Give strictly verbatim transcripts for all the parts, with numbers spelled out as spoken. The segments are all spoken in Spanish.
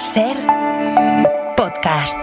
Ser podcast.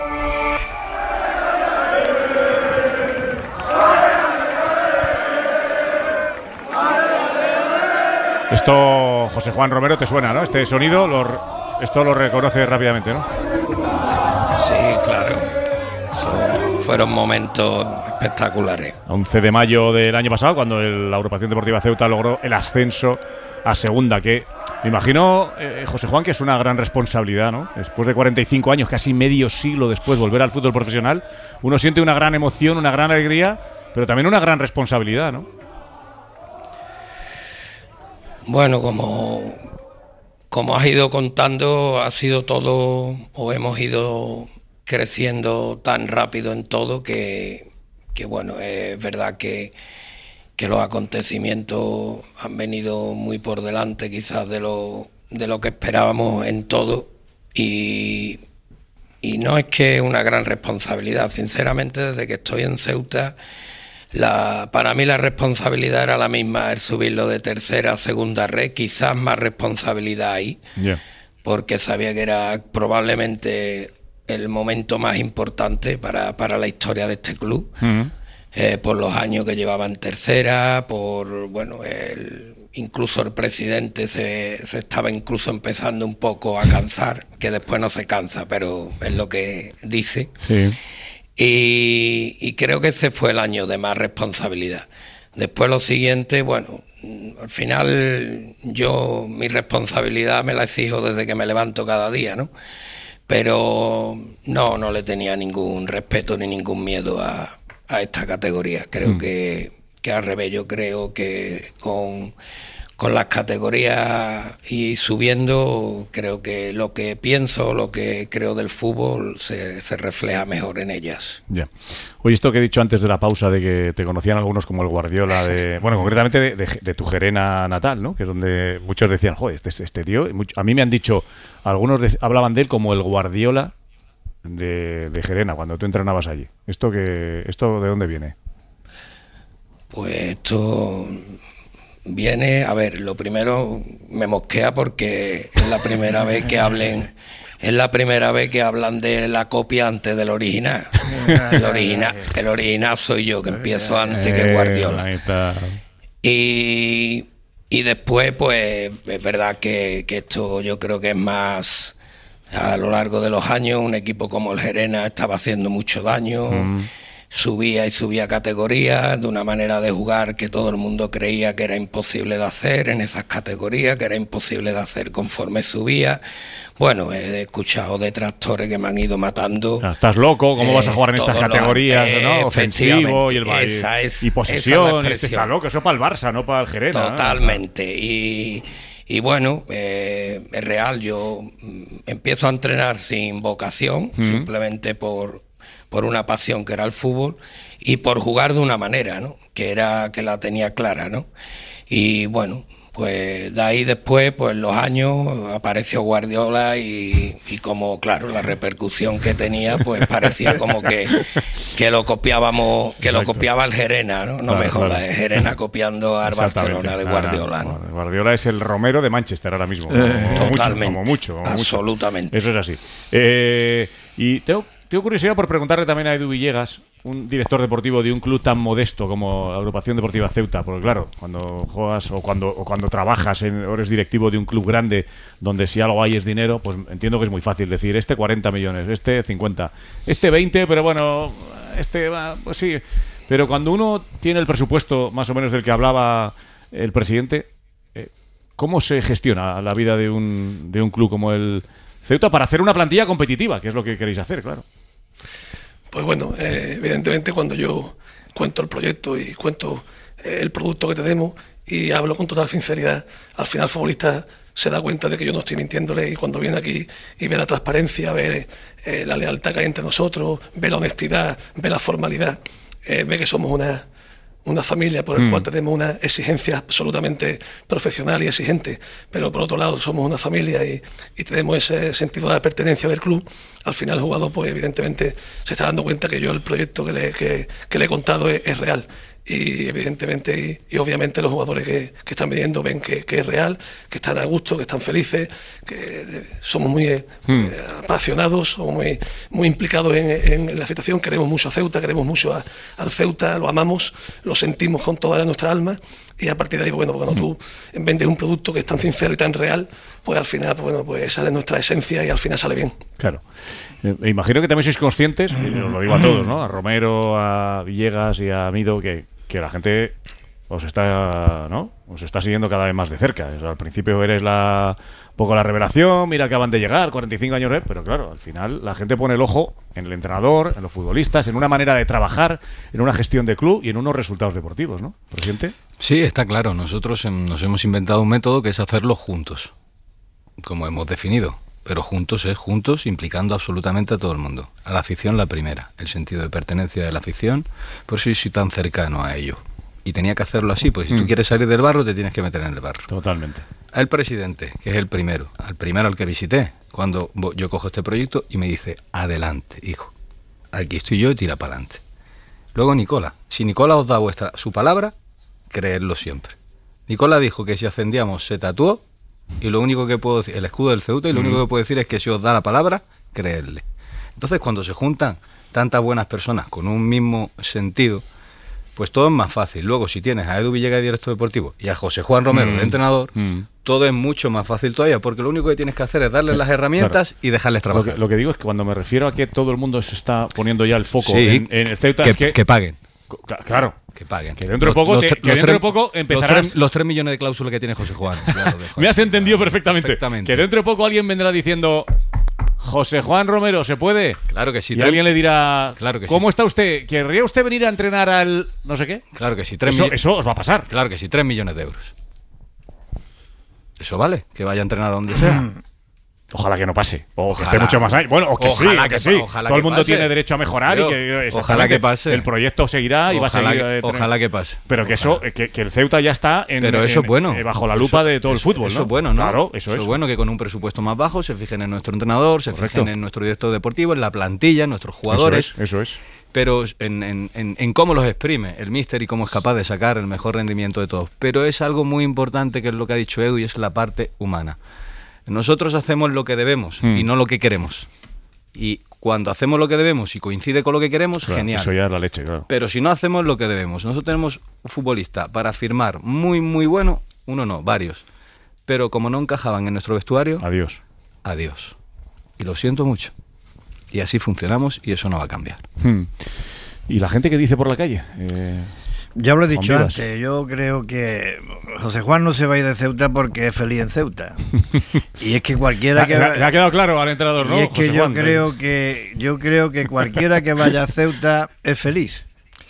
Esto, José Juan Romero, te suena, ¿no? Este sonido, lo, esto lo reconoce rápidamente, ¿no? Sí, claro. Son, fueron momentos espectaculares. once de mayo del año pasado, cuando el, la Agrupación Deportiva Ceuta logró el ascenso a segunda, que me imagino, eh, José Juan, que es una gran responsabilidad, ¿no? Después de cuarenta y cinco años, casi medio siglo después, volver al fútbol profesional, uno siente una gran emoción, una gran alegría, pero también una gran responsabilidad, ¿no? Bueno, como, como has ido contando, ha sido todo, o hemos ido creciendo tan rápido en todo que, que bueno, es verdad que, que los acontecimientos han venido muy por delante quizás de lo, de lo que esperábamos en todo, y, y no es que es una gran responsabilidad, sinceramente, desde que estoy en Ceuta. La, para mí la responsabilidad era la misma, el subirlo de tercera a segunda red, quizás más responsabilidad ahí, yeah. porque sabía que era probablemente el momento más importante para, para la historia de este club, uh-huh. eh, por los años que llevaba en tercera, por, bueno, el, incluso el presidente se, se estaba incluso empezando un poco a cansar, que después no se cansa, pero es lo que dice. Sí. Y, y creo que ese fue el año de más responsabilidad. Después lo siguiente, bueno, al final yo mi responsabilidad me la exijo desde que me levanto cada día, ¿no? Pero no, no le tenía ningún respeto ni ningún miedo a, a esta categoría. Creo mm. que, que al revés, yo creo que con... Con las categorías y subiendo, creo que lo que pienso, lo que creo del fútbol se, se refleja mejor en ellas. Ya. Oye, esto que he dicho antes de la pausa, de que te conocían algunos como el Guardiola, de, bueno, concretamente de, de, de tu Gerena natal, ¿no? Que es donde muchos decían, joder, este, este tío, mucho, a mí me han dicho, algunos de, hablaban de él como el Guardiola de, de Gerena, cuando tú entrenabas allí. ¿Esto, que, ¿Esto de dónde viene? Pues esto... Viene, a ver, lo primero me mosquea porque es la primera vez que hablen, es la primera vez que hablan de la copia antes del original. El original, el original soy yo, que empiezo antes que Guardiola. Y, y después, pues, es verdad que, que esto yo creo que es más, a lo largo de los años, un equipo como el Gerena estaba haciendo mucho daño. Mm. Subía y subía categorías de una manera de jugar que todo el mundo creía que era imposible de hacer en esas categorías, que era imposible de hacer conforme subía. Bueno, he escuchado detractores que me han ido matando. Estás loco, ¿cómo eh, vas a jugar en estas categorías? Eh, ¿no? Ofensivo y el esa es, y posesión. Este está loco, eso para el Barça, no para el Gerena. Totalmente. ¿No? Y, y bueno, eh, es real, yo empiezo a entrenar sin vocación, mm. simplemente por... por una pasión que era el fútbol y por jugar de una manera, ¿no? Que era que la tenía clara, ¿no? Y bueno, pues de ahí después, pues los años, apareció Guardiola y, y como, claro, la repercusión que tenía, pues parecía como que, que lo copiábamos, que Exacto. lo copiaba el Gerena, ¿no? No claro, me jodas, claro. Gerena copiando al Barcelona de Guardiola, ¿no? Guardiola es el Romero de Manchester ahora mismo. Eh, como totalmente. Mucho, como mucho, como absolutamente. Mucho. Eso es así. Eh, y tengo Tengo curiosidad por preguntarle también a Edu Villegas, un director deportivo de un club tan modesto como la Agrupación Deportiva Ceuta, porque claro, cuando juegas o cuando, o cuando trabajas en, o eres directivo de un club grande donde si algo hay es dinero, pues entiendo que es muy fácil decir, este cuarenta millones, este cincuenta, este veinte, pero bueno, este pues sí. Pero cuando uno tiene el presupuesto más o menos del que hablaba el presidente, eh, ¿cómo se gestiona la vida de un, de un club como el Ceuta para hacer una plantilla competitiva, que es lo que queréis hacer, claro? Pues bueno, eh, evidentemente cuando yo cuento el proyecto y cuento eh, el producto que tenemos y hablo con total sinceridad, al final el futbolista se da cuenta de que yo no estoy mintiéndole, y cuando viene aquí y ve la transparencia, ve eh, la lealtad que hay entre nosotros, ve la honestidad, ve la formalidad, eh, ve que somos una, una familia por el mm. cual tenemos una exigencia absolutamente profesional y exigente, pero por otro lado somos una familia y, y tenemos ese sentido de pertenencia del club. Al final el jugador, pues evidentemente se está dando cuenta que yo el proyecto que le, que, que le he contado es, es real. y evidentemente y, y obviamente los jugadores que, que están viniendo ven que, que es real, que están a gusto, que están felices, que eh, somos muy eh, hmm. eh, apasionados, somos muy, muy implicados en, en, en la situación, queremos mucho a Ceuta, queremos mucho a, al Ceuta, lo amamos, lo sentimos con toda nuestra alma, y a partir de ahí, bueno, cuando tú vendes un producto que es tan sincero y tan real, pues al final, pues, bueno, pues esa es nuestra esencia y al final sale bien. Claro. Eh, imagino que también sois conscientes, y os lo digo a todos, ¿no? A Romero, a Villegas y a Mido, que, que la gente os está, ¿no? Os está siguiendo cada vez más de cerca. O sea, al principio eres la un poco la revelación, mira, acaban de llegar, cuarenta y cinco años, ¿eh? Pero claro, al final la gente pone el ojo en el entrenador, en los futbolistas, en una manera de trabajar, en una gestión de club y en unos resultados deportivos, ¿no? ¿Presidente? Sí, está claro. Nosotros em, nos hemos inventado un método que es hacerlo juntos, como hemos definido. Pero juntos es juntos, implicando absolutamente a todo el mundo. A la afición la primera, el sentido de pertenencia de la afición, por eso yo soy tan cercano a ello. Y tenía que hacerlo así, pues si mm. tú quieres salir del barro, te tienes que meter en el barro. Totalmente. Al presidente, que es el primero, al primero al que visité, cuando yo cojo este proyecto y me dice, adelante, hijo, aquí estoy yo y tira para adelante. Luego Nicola, si Nicola os da vuestra su palabra, creedlo siempre. Nicola dijo que si ascendíamos se tatuó, y lo único que puedo decir, el escudo del Ceuta, y lo mm. único que puedo decir es que si os da la palabra, creedle. Entonces, cuando se juntan tantas buenas personas con un mismo sentido, pues todo es más fácil. Luego, si tienes a Edu Villegas de director deportivo y a José Juan Romero mm. de entrenador, mm. todo es mucho más fácil todavía, porque lo único que tienes que hacer es darles las herramientas claro. y dejarles trabajar. Lo que, lo que digo es que cuando me refiero a que todo el mundo se está poniendo ya el foco sí, en, en el Ceuta, que, es que... que paguen. Claro. Que paguen. Que dentro de poco, los, te, los, que dentro tres, de poco empezarás... Los tres, los tres millones de cláusula que tiene José Juan. Claro, me has entendido perfectamente. perfectamente. Que dentro de poco alguien vendrá diciendo... José Juan Romero, ¿se puede? Claro que sí. Y tres, alguien le dirá, claro que ¿cómo sí. está usted? ¿Querría usted venir a entrenar al no sé qué? Claro que sí. Tres eso, eso os va a pasar. Claro que sí, tres millones de euros. Eso vale, que vaya a entrenar a donde sea. Ojalá que no pase. O ojalá, que esté mucho más ahí. Bueno, o que ojalá sí, que, que sí. Ojalá Todo que el mundo pase. tiene derecho a mejorar Pero, y que ojalá que pase. El proyecto seguirá y ojalá va a seguir. Que, eh, ojalá que pase. Pero que ojalá. eso, que, que el Ceuta ya está en, Pero eso en, es bueno. eh, bajo la lupa eso, de todo eso, el fútbol, eso ¿no? es bueno, ¿no? Claro, eso, eso es. es bueno que con un presupuesto más bajo se fijen en nuestro entrenador, se Correcto. fijen en nuestro director deportivo, en la plantilla, en nuestros jugadores. Eso es. Eso es. Pero en, en, en, en cómo los exprime el míster y cómo es capaz de sacar el mejor rendimiento de todos. Pero es algo muy importante que es lo que ha dicho Edu y es la parte humana. Nosotros hacemos lo que debemos mm. y no lo que queremos. Y cuando hacemos lo que debemos y coincide con lo que queremos, claro, genial. Eso ya es la leche, claro. Pero si no hacemos lo que debemos, nosotros tenemos un futbolista para firmar muy, muy bueno, uno no, varios. Pero como no encajaban en nuestro vestuario, adiós. Adiós. Y lo siento mucho. Y así funcionamos y eso no va a cambiar. Hmm. ¿Y la gente que dice por la calle? Eh... Ya lo he dicho antes, yo creo que José Juan no se va a ir de Ceuta porque es feliz en Ceuta. Y es que cualquiera que... Le ha quedado claro al entrenador, ¿no? Y es que José yo Juan, creo que yo creo que cualquiera que vaya a Ceuta es feliz.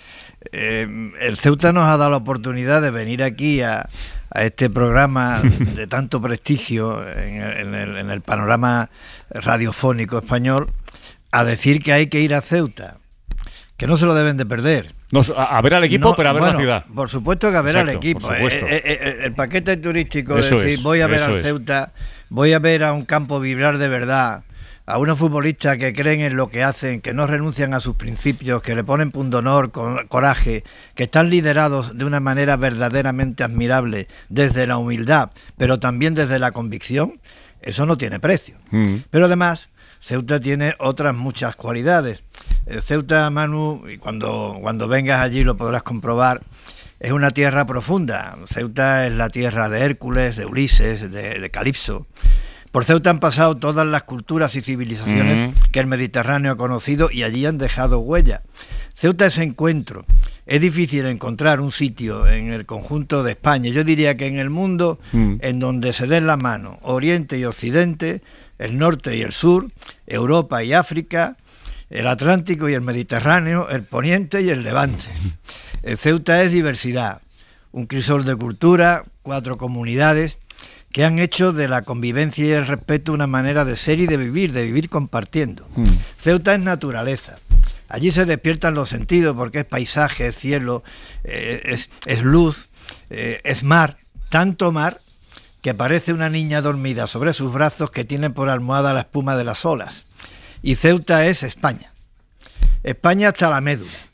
Eh, el Ceuta nos ha dado la oportunidad de venir aquí a, a este programa de tanto prestigio en el, en, el, en el panorama radiofónico español a decir que hay que ir a Ceuta, que no se lo deben de perder. No, a, a ver al equipo, no, pero a ver bueno, la ciudad. Por supuesto que a ver Exacto, al equipo. por supuesto. Eh, eh, eh, el paquete turístico, eso es decir, es, voy a ver al es. Ceuta, voy a ver a un campo vibrar de verdad, a unos futbolistas que creen en lo que hacen, que no renuncian a sus principios, que le ponen pundonor, con coraje, que están liderados de una manera verdaderamente admirable desde la humildad, pero también desde la convicción. Eso no tiene precio. Mm. Pero además, Ceuta tiene otras muchas cualidades. Ceuta, Manu, y cuando, cuando vengas allí lo podrás comprobar, es una tierra profunda. Ceuta es la tierra de Hércules, de Ulises, de, de Calipso. Por Ceuta han pasado todas las culturas y civilizaciones mm. que el Mediterráneo ha conocido y allí han dejado huella. Ceuta es encuentro. Es difícil encontrar un sitio en el conjunto de España, yo diría que en el mundo, mm. en donde se den la mano Oriente y Occidente, el norte y el sur, Europa y África, el Atlántico y el Mediterráneo, el Poniente y el Levante. El Ceuta es diversidad, un crisol de cultura, cuatro comunidades que han hecho de la convivencia y el respeto una manera de ser y de vivir, de vivir compartiendo. Mm. Ceuta es naturaleza. Allí se despiertan los sentidos porque es paisaje, es cielo, eh, es, es luz, eh, es mar, tanto mar que parece una niña dormida sobre sus brazos que tiene por almohada la espuma de las olas. Y Ceuta es España. España hasta la médula.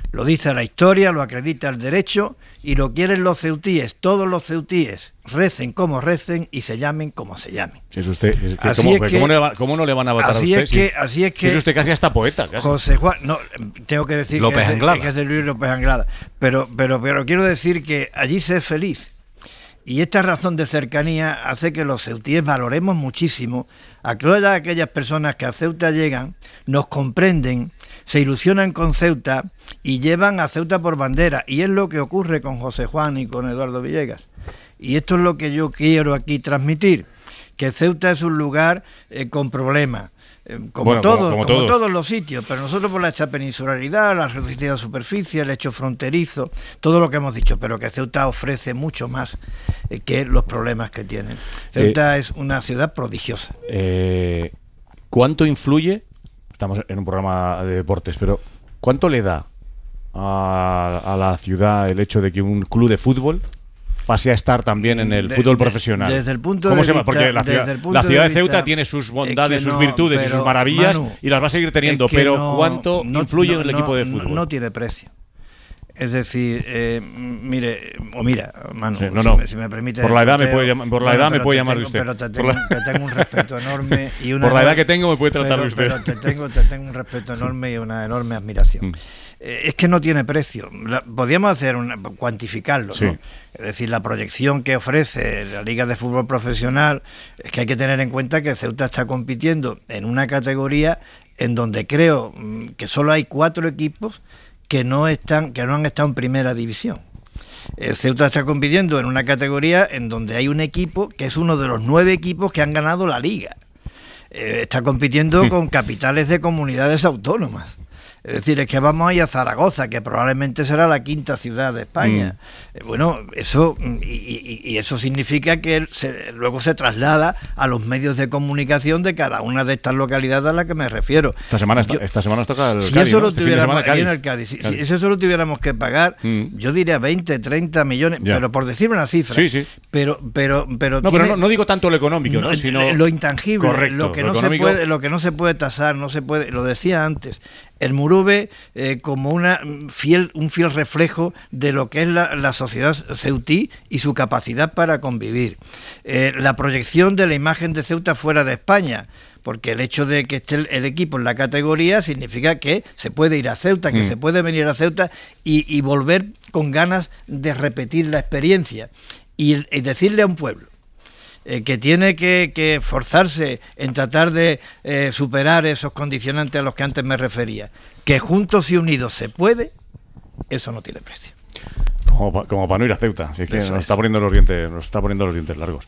Lo dice la historia, lo acredita el derecho y lo quieren los ceutíes. Todos los ceutíes recen como recen y se llamen como se llamen. Si es usted, es que Así ¿cómo, es que- ¿cómo, no le va- cómo no le van a votar a así usted? es que- Si- así es si que- es usted casi hasta poeta. Casi. José Juan, no, tengo que decir López que, es de, Anglada. que es de Luis López Anglada, pero, pero, pero quiero decir que allí se es feliz. Y esta razón de cercanía hace que los ceutíes valoremos muchísimo a todas aquellas personas que a Ceuta llegan, nos comprenden, se ilusionan con Ceuta y llevan a Ceuta por bandera. Y es lo que ocurre con José Juan y con Eduardo Villegas. Y esto es lo que yo quiero aquí transmitir, que Ceuta es un lugar eh, con problemas. Eh, Como, Bueno, todos, como- como como todos. todos los sitios, pero nosotros por la hecha peninsularidad, la reducida superficie, el hecho fronterizo, todo lo que hemos dicho, pero que Ceuta ofrece mucho más eh, que los problemas que tienen. Ceuta es una ciudad prodigiosa. Eh, ¿Cuánto influye? Estamos en un programa de deportes, pero ¿cuánto le da a, a la ciudad el hecho de que un club de fútbol pase a estar también en el De- fútbol de- profesional? desde el punto ¿Cómo de se llama? vista- Porque la ciudad, desde el punto la ciudad de, de Ceuta vista- tiene sus es bondades, que sus no, virtudes y pero, sus maravillas Manu, y las va a seguir teniendo, es que pero no- ¿cuánto no- influye no- en el equipo de no- fútbol? No tiene precio. Es decir, eh, mire, o mira, Manu, Sí, no, si, no. me, si me permite... Por la edad me Teo, puede llamar- por la bueno, edad me pero puede te llamar tengo- usted. Pero te Por tengo, la- te tengo un respeto enorme y una... Por la edad enorme- que tengo me puede tratar pero, usted. pero te tengo, te tengo un respeto enorme y una enorme admiración. Mm. Eh, es que no tiene precio. La- podríamos hacer una, cuantificarlo, Sí. ¿no? Es decir, la proyección que ofrece la Liga de Fútbol Profesional, es que hay que tener en cuenta que Ceuta está compitiendo en una categoría en donde creo mm, que solo hay cuatro equipos que no están, que no han estado en primera división. Eh, Ceuta está compitiendo en una categoría en donde hay un equipo que es uno de los nueve equipos que han ganado la Liga. Eh, está compitiendo Mm. con capitales de comunidades autónomas. Es decir, es que vamos a ir a Zaragoza, que probablemente será la quinta ciudad de España. Eh, bueno, eso y, y- y eso significa que se- luego se traslada a los medios de comunicación de cada una de estas localidades a las que me refiero. Esta semana, esta, Yo- esta semana nos toca el si Cádiz, eso ¿no? lo Este fin de tuviéramos semana, aquí en Cádiz. el Cádiz, si, Cádiz. si eso lo tuviéramos que pagar, Mm. yo diría veinte, treinta millones, Ya. pero por decir una cifra. Sí, sí. Pero, pero, pero No, pero tiene- no, no digo tanto lo económico, ¿no? no, Sino lo intangible, Correcto, lo que lo no se económico- puede, lo que no se puede tasar, no se puede, lo decía antes, el Murube eh, como una mm, fiel, un fiel reflejo de lo que es la, la sociedad ceutí y su capacidad para convivir. Eh, la proyección de la imagen de Ceuta fuera de España, porque el hecho de que esté el, el equipo en la categoría significa que se puede ir a Ceuta, que Mm. se puede venir a Ceuta y, y volver con ganas de repetir la experiencia y, y decirle a un pueblo eh, que tiene que, que esforzarse en tratar de eh, superar esos condicionantes a los que antes me refería, que juntos y unidos se puede, eso no tiene precio. Como, pa- como para no ir a Ceuta. Así que Eso nos es. está poniendo los dientes, nos está poniendo los dientes largos.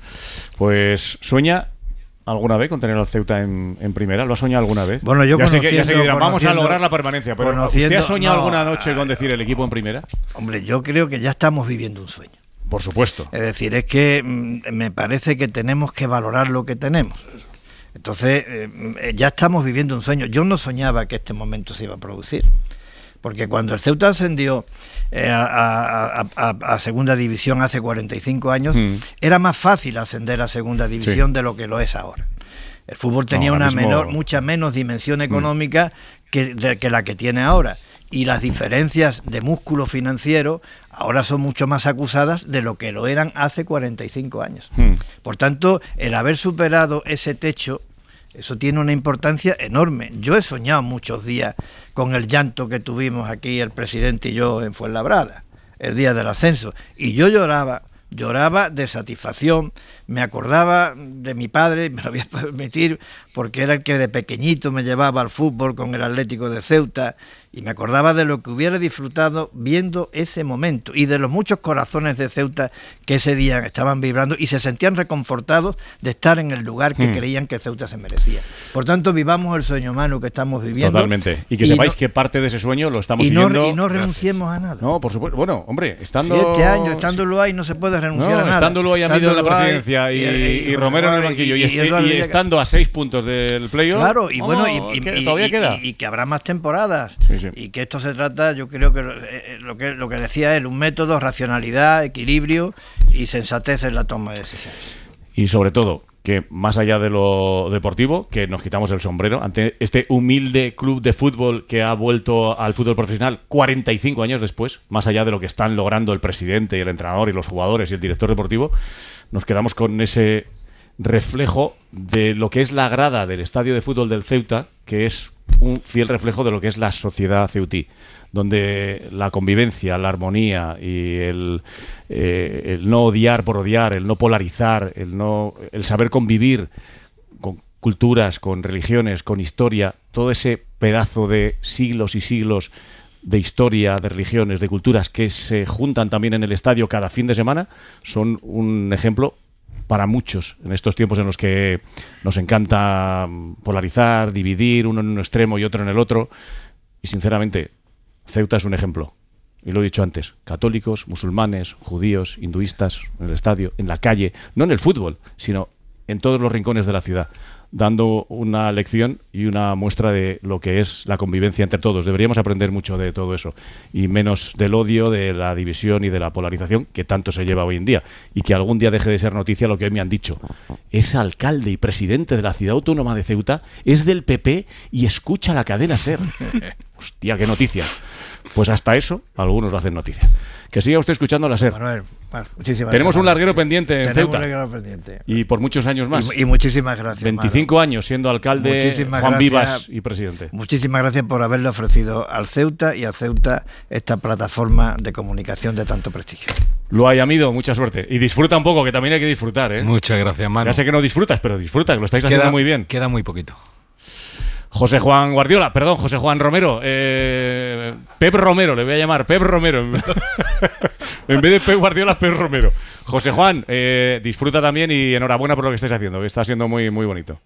Pues sueña alguna vez con tener al Ceuta en, en primera. ¿Lo ha soñado alguna vez? Bueno, yo ya sé que, ya sé que conociendo- dirán, vamos a conociendo- lograr la permanencia. Pero ¿usted ha conociendo- soñado no, alguna noche con decir el equipo en primera? Hombre, yo creo que ya estamos viviendo un sueño. Por supuesto. Es decir, es que mm, me parece que tenemos que valorar lo que tenemos. Entonces, eh, ya estamos viviendo un sueño. Yo no soñaba que este momento se iba a producir. Porque cuando el Ceuta ascendió eh, a, a- a- a segunda división hace cuarenta y cinco años, Mm. era más fácil ascender a segunda división Sí. de lo que lo es ahora. El fútbol tenía No, ahora una mismo- menor, mucha menos dimensión económica que, de- que la que tiene ahora. Y las diferencias de músculo financiero ahora son mucho más acusadas de lo que lo eran hace cuarenta y cinco años. Hmm. Por tanto, el haber superado ese techo, eso tiene una importancia enorme. Yo he soñado muchos días con el llanto que tuvimos aquí el presidente y yo en Fuenlabrada, el día del ascenso. Y yo lloraba, lloraba de satisfacción, me acordaba de mi padre, me lo voy a permitir, porque era el que de pequeñito me llevaba al fútbol con el Atlético de Ceuta, y me acordaba de lo que hubiera disfrutado viendo ese momento, y de los muchos corazones de Ceuta que ese día estaban vibrando y se sentían reconfortados de estar en el lugar que Hmm. creían que Ceuta se merecía. Por tanto, vivamos el sueño humano que estamos viviendo. Totalmente. Y que sepáis no- que parte de ese sueño lo estamos y no, viviendo. y no renunciemos a nada. No, por supuesto. Bueno, hombre, estando. Siete años, estándolo ahí, no se puede renunciar No, a nada. estándolo ahí Amido en la Estándolo ahí, presidencia y, y Romero en el banquillo y, y este- Eduardo y Villegas. estando a seis puntos del playoff. Claro, y oh, bueno, y, y- que y- todavía y- queda. y- y que habrá más temporadas. Sí, sí. Y que esto se trata, yo creo que eh, lo que lo que decía él, un método, racionalidad, equilibrio y sensatez en la toma de decisiones. Y sobre todo, que más allá de lo deportivo, que nos quitamos el sombrero ante este humilde club de fútbol que ha vuelto al fútbol profesional cuarenta y cinco años después, más allá de lo que están logrando el presidente y el entrenador y los jugadores y el director deportivo, nos quedamos con ese reflejo de lo que es la grada del estadio de fútbol del Ceuta, que es un fiel reflejo de lo que es la sociedad ceutí, donde la convivencia, la armonía y el, eh, el no odiar por odiar, el no polarizar, el, no, el saber convivir con culturas, con religiones, con historia, todo ese pedazo de siglos y siglos de historia, de religiones, de culturas que se juntan también en el estadio cada fin de semana, son un ejemplo para muchos en estos tiempos en los que nos encanta polarizar, dividir, uno en un extremo y otro en el otro. Y sinceramente, Ceuta es un ejemplo. Y lo he dicho antes, católicos, musulmanes, judíos, hinduistas, en el estadio, en la calle, no en el fútbol, sino en todos los rincones de la ciudad, dando una lección y una muestra de lo que es la convivencia entre todos. Deberíamos aprender mucho de todo eso y menos del odio, de la división y de la polarización que tanto se lleva hoy en día, y que algún día deje de ser noticia lo que hoy me han dicho. Es alcalde y presidente de la ciudad autónoma de Ceuta, es del P P y escucha la cadena SER. Hostia, qué noticia. Pues hasta eso, algunos lo hacen noticia. Que siga usted escuchando la SER. Manuel, bueno, muchísimas Tenemos gracias. un larguero pendiente en Tenemos Ceuta. un larguero pendiente. Y por muchos años más. Y, y muchísimas gracias. veinticinco Manu. años siendo alcalde, Muchísimas Juan gracias. Vivas y presidente. Muchísimas gracias por haberle ofrecido al Ceuta y a Ceuta esta plataforma de comunicación de tanto prestigio. Lo hay, amigo, mucha suerte. Y disfruta un poco, que también hay que disfrutar, ¿eh? Muchas gracias, Manu. Ya sé que no disfrutas, pero disfruta, que lo estáis queda, haciendo muy bien. Queda muy poquito. José Juan Guardiola, perdón, José Juan Romero. Eh, Pep Romero, le voy a llamar Pep Romero. En vez de Pep Guardiola, Pep Romero. José Juan, eh, disfruta también y enhorabuena por lo que estáis haciendo, que está siendo muy, muy bonito.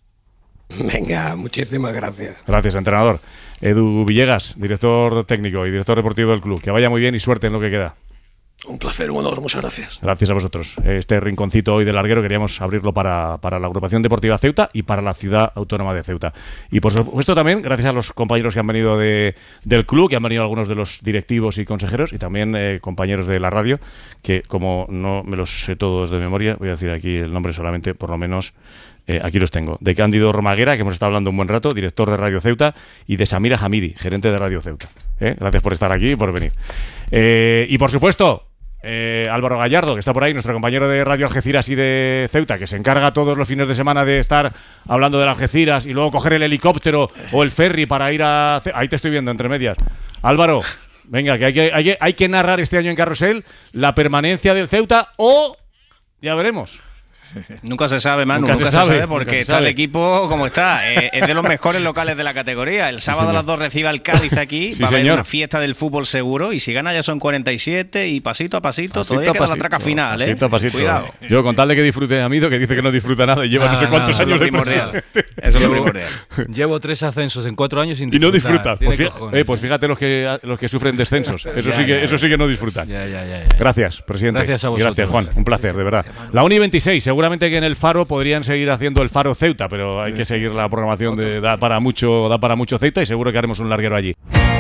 Venga, muchísimas gracias. Gracias, entrenador. Edu Villegas, director técnico y director deportivo del club. Que vaya muy bien y suerte en lo que queda. Un placer, un honor, muchas gracias. Gracias a vosotros. Este rinconcito hoy del larguero queríamos abrirlo para, para la agrupación deportiva Ceuta y para la ciudad autónoma de Ceuta. Y por supuesto también gracias a los compañeros que han venido de, del club, que han venido algunos de los directivos y consejeros, y también eh, compañeros de la radio, que como no me los sé todos de memoria, voy a decir aquí el nombre solamente, por lo menos eh, aquí los tengo. De Cándido Romaguera, que hemos estado hablando un buen rato, director de Radio Ceuta, y de Samira Hamidi, gerente de Radio Ceuta. ¿Eh? Gracias por estar aquí y por venir. Eh, y por supuesto, Eh, Álvaro Gallardo, que está por ahí, nuestro compañero de Radio Algeciras y de Ceuta, que se encarga todos los fines de semana de estar hablando de Algeciras y luego coger el helicóptero o el ferry para ir a... Ahí te estoy viendo, entre medias. Álvaro, venga, que hay que, hay que, hay que narrar este año en Carrusel la permanencia del Ceuta o... Ya veremos. Nunca se sabe, Manu, Nunca nunca, se se, sabe, sabe, nunca porque se está sabe. el equipo como está. Eh, es de los mejores locales de la categoría. El Sí, sábado señor. a las dos recibe al Cádiz aquí. Sí, va a haber señor. una fiesta del fútbol seguro. Y si gana ya son cuarenta y siete. Y pasito a pasito, Pasito todavía a queda pasito, la traca final. ¿eh? pasito a pasito. Cuidado. Yo con tal de que disfrute a Amido, que dice que no disfruta nada y lleva no, No, sé no, cuántos eso es lo años de primordial. presidente. Eso es lo primordial. Llevo tres ascensos en cuatro años sin Y no disfrutar. disfruta. Tiene Pues, fí- cojones, eh, pues ¿eh? fíjate los que los que sufren descensos. Eso Ya, sí que ya, eso ya. sí que no disfrutan. Ya, ya, ya, ya. Gracias, presidente. Gracias a Y vosotros. gracias, Juan. Un placer, de verdad. La una y veintiséis, seguramente que en el Faro podrían seguir haciendo el Faro Ceuta, pero hay que seguir la programación de da para mucho, da para mucho Ceuta y seguro que haremos un larguero allí.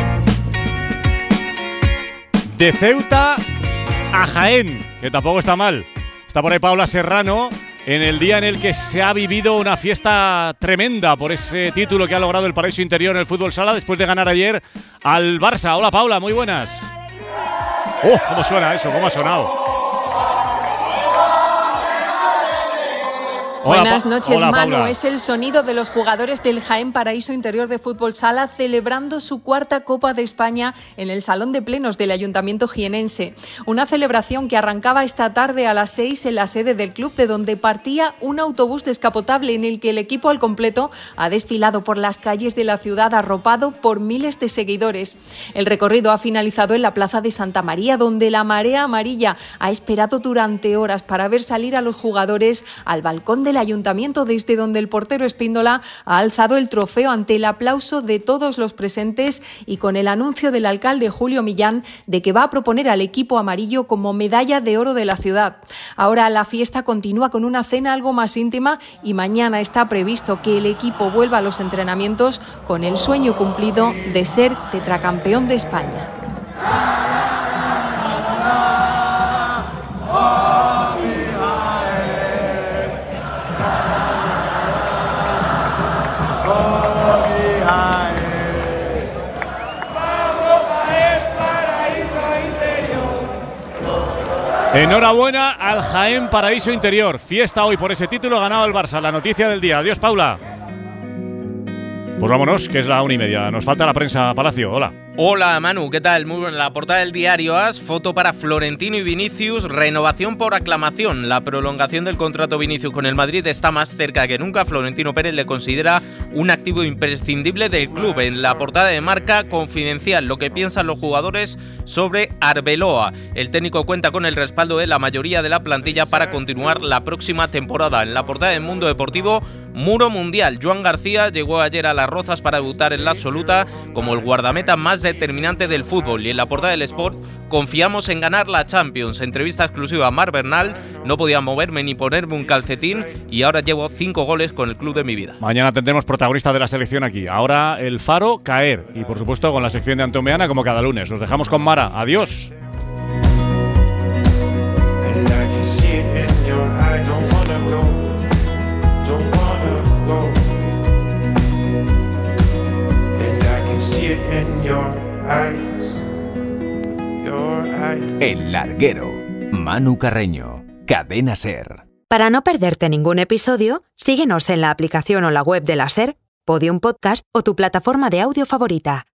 De Ceuta a Jaén, que tampoco está mal. Está por ahí Paula Serrano en el día en el que se ha vivido una fiesta tremenda por ese título que ha logrado el Paraíso Interior en el fútbol sala después de ganar ayer al Barça. Hola Paula, muy buenas. ¡Oh! ¿Cómo suena eso? ¿Cómo ha sonado? Hola, Buenas Pa- noches, hola, Manu. Paula. Es el sonido de los jugadores del Jaén Paraíso Interior de Fútbol Sala celebrando su cuarta Copa de España en el Salón de Plenos del Ayuntamiento jienense. Una celebración que arrancaba esta tarde a las seis en la sede del club, de donde partía un autobús descapotable en el que el equipo al completo ha desfilado por las calles de la ciudad arropado por miles de seguidores. El recorrido ha finalizado en la Plaza de Santa María, donde la marea amarilla ha esperado durante horas para ver salir a los jugadores al balcón del ayuntamiento, desde donde el portero Espíndola ha alzado el trofeo ante el aplauso de todos los presentes y con el anuncio del alcalde Julio Millán de que va a proponer al equipo amarillo como medalla de oro de la ciudad. Ahora la fiesta continúa con una cena algo más íntima y mañana está previsto que el equipo vuelva a los entrenamientos con el sueño cumplido de ser tetracampeón de España. Enhorabuena al Jaén Paraíso Interior. Fiesta hoy por ese título, ganado el Barça. La noticia del día. Adiós, Paula. Pues vámonos, que es la una y media. Nos falta la prensa, Palacio. Hola. Hola Manu, ¿qué tal? Muy buena. La portada del diario A S, foto para Florentino y Vinicius, renovación por aclamación. La prolongación del contrato Vinicius con el Madrid está más cerca que nunca. Florentino Pérez le considera un activo imprescindible del club. En la portada de Marca, confidencial, lo que piensan los jugadores sobre Arbeloa. El técnico cuenta con el respaldo de la mayoría de la plantilla para continuar la próxima temporada. En la portada del Mundo Deportivo, muro mundial. Joan García llegó ayer a Las Rozas para debutar en la absoluta como el guardameta más determinante del fútbol. Y en la portada del Sport, confiamos en ganar la Champions. Entrevista exclusiva a Marc Bernal. No podía moverme ni ponerme un calcetín y ahora llevo cinco goles con el club de mi vida. Mañana tendremos protagonista de la selección aquí. Ahora el Faro, caer. Y por supuesto con la sección de Antomeana como cada lunes. Os dejamos con Mara. Adiós. El Larguero. Manu Carreño. Cadena SER. Para no perderte ningún episodio, síguenos en la aplicación o la web de la SER, Podium Podcast o tu plataforma de audio favorita.